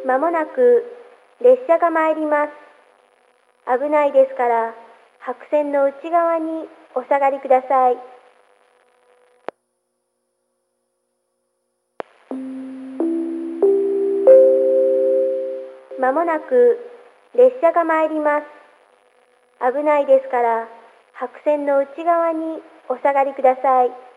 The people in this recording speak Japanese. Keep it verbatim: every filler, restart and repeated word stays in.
まもなく列車が参ります。危ないですから、白線の内側にお下がりください。まもなく列車が参ります。危ないですから、白線の内側にお下がりください。